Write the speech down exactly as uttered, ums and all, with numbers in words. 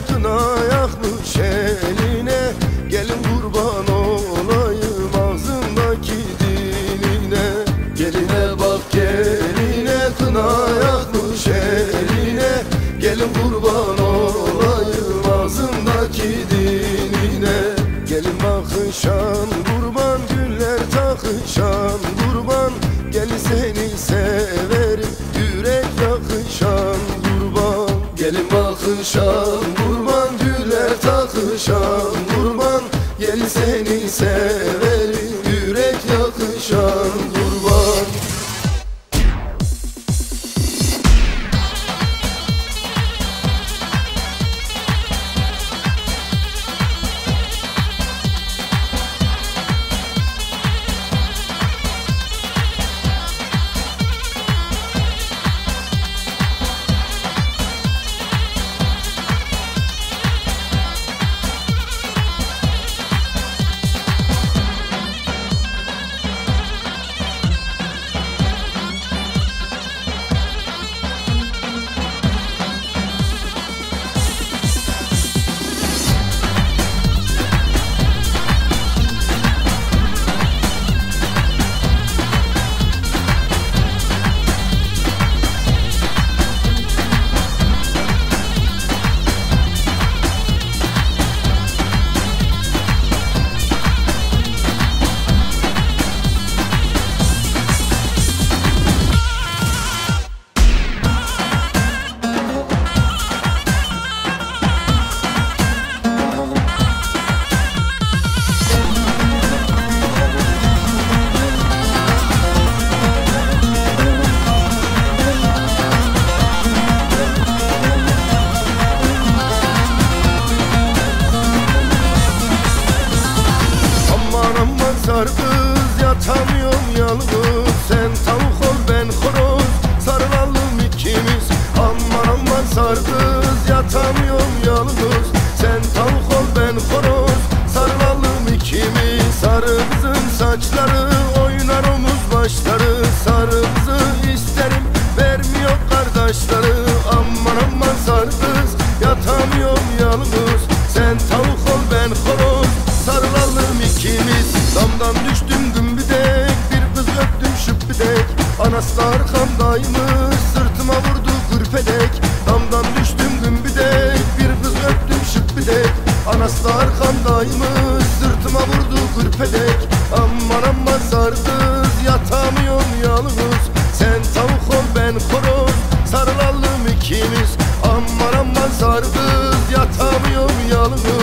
kına yakmış eline. Gelin kurban olayım ağzındaki diline. Geline bak geline, kına yakmış eline. Gelin kurban olayım ağzındaki diline. Gelin bakışan kurban, güller takışan kurban. Gelin seni severim, yürek yakışan kurban. Gelin bakışan kurban, güller takışan kurban. Gelin seni severim, yürek yakışan kurban. Sar kız yatamıyorum yalnız, sen tavuk ol ben horoz, sarılalım ikimiz. Aman aman sar kız yatamıyorum yalnız, sen tavuk ol ben horoz, sarılalım ikimiz. Sarı kızın saçları oynar omuz başları, sarı kızı isterim vermiyor kardeşleri. Aman aman sar kız yatamıyorum yalnız, sen tavuk ol ben horoz, sarılalım ikimiz. Damdan düştüm gümbüdek, bir kız öptüm şüphedek. Anası da arkamdaymış, sırtıma vurdu kırpedek. Damdan düştüm gümbüdek, bir kız öptüm şüphedek. Anası da arkamdaymış, sırtıma vurdu kırpedek. Aman aman sar kız yatamıyorum yalnız, sen tavuk ol ben horoz, sarılalım ikimiz. Aman aman sar kız yatamıyorum yalnız,